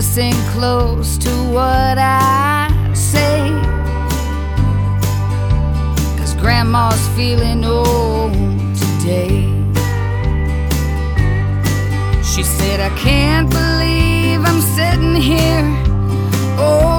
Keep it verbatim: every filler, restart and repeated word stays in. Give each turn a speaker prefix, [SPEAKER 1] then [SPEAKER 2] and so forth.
[SPEAKER 1] listen close to what I say, 'cause Grandma's feeling old today. She said, I can't believe I'm sitting here, oh,